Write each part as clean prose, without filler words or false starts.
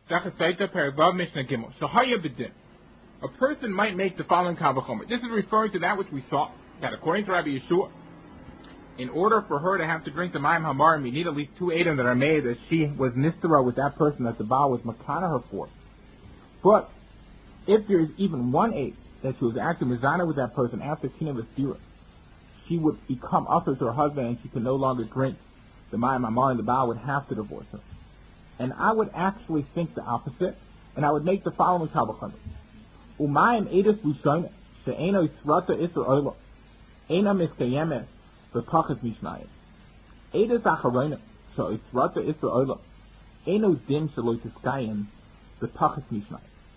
A person might make the following Kal V'chomer. This is referring to that which we saw, that according to Rabbi Yeshua, in order for her to have to drink the Mayim Hamarim, you need at least 2 Eidim that are made that she was Nistara with that person that the Baal was Makana her for. But if there is even 1 Eid that she was actually Mizana with that person after Kina V'Stira, she would become usher to her husband and she could no longer drink the Mayim Hamarim, the Baal would have to divorce her. And I would actually think the opposite, and I would make the following Kal V'chomer. Umayim Eidus Rishona she'eno Yisrata Isser Oila Eina Miskayemes B'Pachas Mishnayim Eidus Acharona she'Yisrata Isser Oila Eino Din Shelo Tiskayim B'Pachas Mishnayim.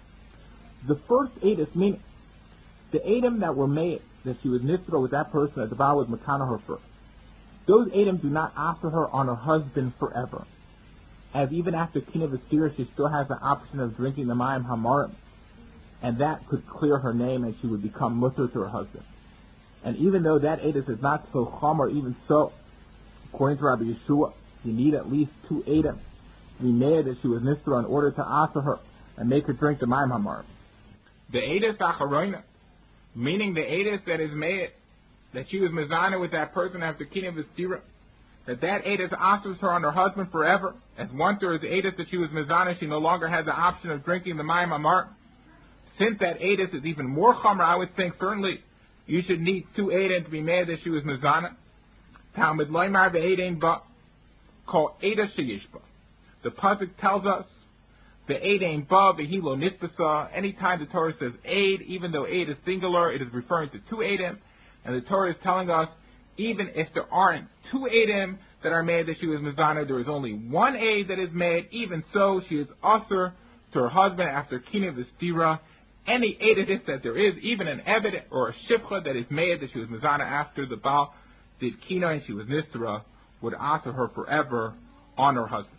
The first Eidus, meaning the Eidim that were made that she was Nisra with that person that the Baal was Makana her first, those Eidim do not offer her on her husband forever, as even after Kina V'Stira she still has the option of drinking the Mayim Hamarim, and that could clear her name and she would become mutter to her husband. And even though that Eidus is not so chomer, even so, according to Rabbi Yeshua, you need at least 2 Eidim to be made that she was Nisra in order to offer her and make her drink the Mayim Hamarim. The Eidus Acharona, meaning the Eidus that is made that she was Mizana with that person after Kina V'Stira, that Eidus offers her on her husband forever, as once there is Eidus that she was Mizana, she no longer has the option of drinking the Mayim Hamarim. Since that Eidus is even more chomer, I would think certainly you should need 2 Eidim to be made that she was Mizana. Talmud Loimar ve'Eidim ba called Eidus sheyishba. The pasuk tells us the Eidim ba v'hilo nitbasa. Anytime the Torah says Eid, even though Eid is singular, it is referring to 2 Eidim, and the Torah is telling us even if there aren't 2 Eidim that are made that she was Mizana, there is only 1 Eid that is made. Even so, she is usher to her husband after Kina V'Stira. Any Eidus that there is, even an Eved or a Shifcha that is made that she was Mizana after the Baal did Kina and she was Nistara, would answer her forever on her husband.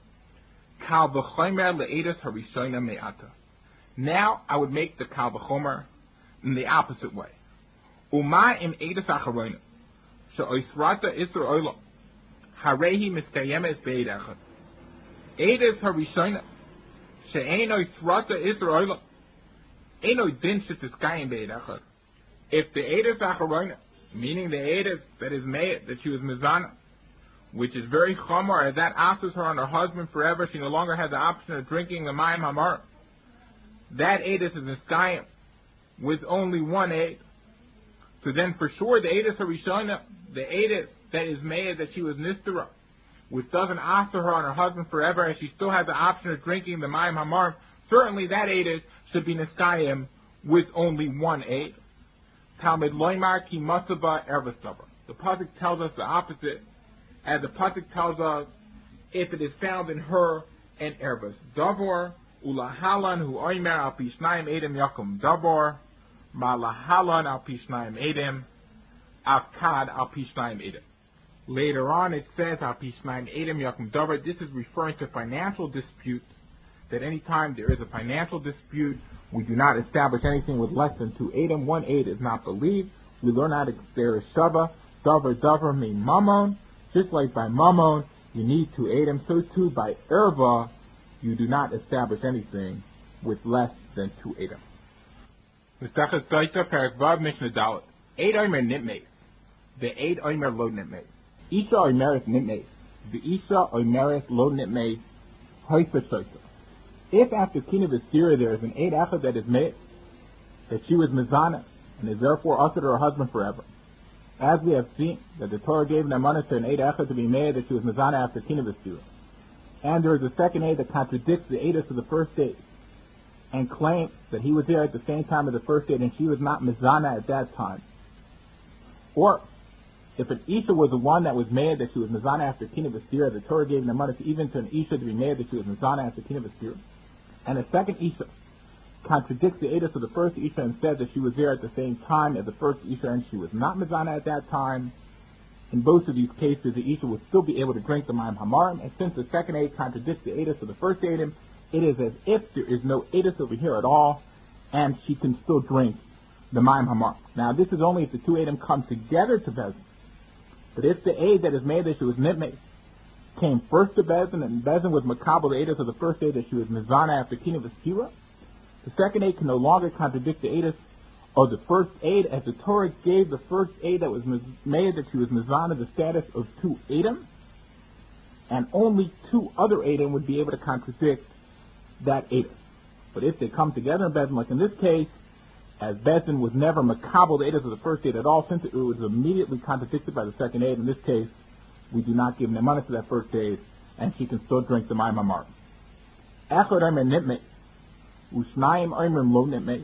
Kal V'chomer le'Eidus harishona me'ata. Now I would make the Kal V'chomer in the opposite way. Uma im Eidus acharona she'oisrata isur olam harehi miskayemes be'ed echad. Eidus harishona she'eino israta isur olam. If the Eidus Acharona, meaning the Eidus that is made that she was Mizana, which is very chomer, as that offers her on her husband forever, she no longer has the option of drinking the Mayim Hamar, that Eidus is Niskayim with only 1 Eid. So then for sure the Eidus Harishona, the Eidus that is made that she was Nistara, which doesn't offer her on her husband forever, and she still has the option of drinking the Mayim Hamar, certainly that Eidus should be Niskayim with only 1 Eid. Talmud Loimar ki masaba ervasaba. The pasuk tells us the opposite, as the pasuk tells us if it is found in her an ervas davor ulahalan hu oimer al pishnayim edim yakum davor malahalan al pishnayim edim afkad al pishnayim edim. Later on it says al pishnayim edim yakum davor. This is referring to financial disputes, that any time there is a financial dispute, we do not establish anything with less than 2 Eidim. 1 Eid is not believed. We learn out there is Shava, Davar mean Mammon. Just like by Mammon, you need 2 Eidim, so too by Erva, you do not establish anything with less than 2 Eidim. Mesachet Zaita, Perek Vav, Mishnah Dalet. Eid Omer Nitmeis. The Eid Omer Lo Nitmeis. Isha Omeres Nitmeis. The Isha Omeres Lo Nitmeis. Hoifa Zaita. If after Kina V'Stira there is an Eid Echad that is made, that she was Mizana, and is therefore ushered to her husband forever, as we have seen that the Torah gave Naamanah to an Eid Echad to be made that she was Mizana after Kina V'Stira, and there is a second Eid that contradicts the Eidus of the first Eid, and claims that he was there at the same time as the first Eid and she was not Mizana at that time, or if an Isha was the one that was made that she was Mizana after Kina V'Stira, the Torah gave Naamanah even to an Isha to be made that she was Mizana after Kina V'Stira, and a second Isha contradicts the Eidus of the first Isha and said that she was there at the same time as the first Isha and she was not Mizana at that time. In both of these cases, the Isha would still be able to drink the Mayim Hamarim, and since the second Eid contradicts the Eidus of the first Eidim, it is as if there is no Eidus over here at all, and she can still drink the Mayim Hamarim. Now, this is only if the 2 Eidim come together to Bezin. But if the Eid that is made that she was Nitmeis came first to Bezdin, and Bezdin was makabel the edus of the first aid that she was mizana after kina v'stira, the second aid can no longer contradict the edus of the first aid, as the Torah gave the first aid that was made that she was mizana the status of two edom, and only two other edom would be able to contradict that edus. But if they come together in Bezdin, like in this case, as Bezdin was never makabel the edus of the first aid at all, since it was immediately contradicted by the second aid, in this case, we do not give nemanah to that first aid, and she can still drink the mayim hamar. Echad omer nitmei, u'shnayim omerim lo nitmei.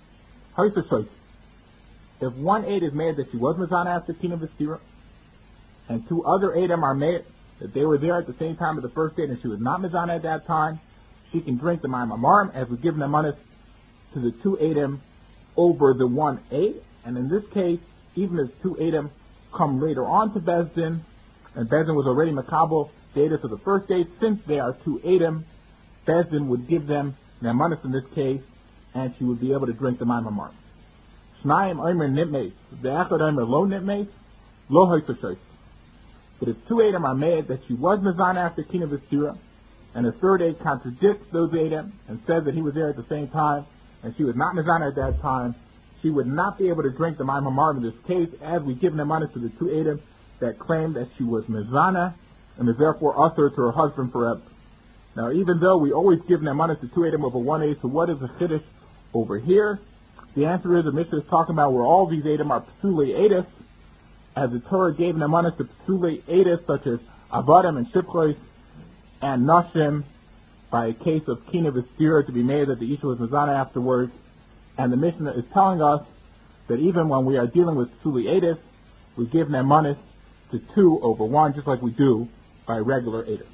If one aid is made that she was mizana after kina v'stira, and two other aidim are made that they were there at the same time of the first aid and she was not mizana at that time, she can drink the mayim hamarim, as we give nemanah to the two aidim over the one aid. And in this case, even if two aidim come later on to Bezdin, and Bezdin was already makabel the edus of the first aid, since they are two aidim, Bezdin would give them nemanah in this case, and she would be able to drink the mayim hamarim. Shnayim omer nitmeis, ve'echad omer lo nitmeis, lo hoytoshois. But if two aidim are made that she was mizana after kina v'stira, and the third aid contradicts those aidim and says that he was there at the same time, and she was not mizana at that time, she would not be able to drink the mayim hamarim in this case, as we give nemanah to the two aidim that claim that she was mizana and is therefore usher to her husband forever. Now, even though we always give nemanah to two aidim over one aid, so what is the chiddush over here? The answer is the Mishnah is talking about where all these aidim are psulei edus, as the Torah gave nemanah to psulei edus such as avadim and shipchois and nashim by a case of kina v'stira to be made that the isha was mizana afterwards. And the Mishnah is telling us that even when we are dealing with psulei edus, we give nemanah to two over one, just like we do by regular edus.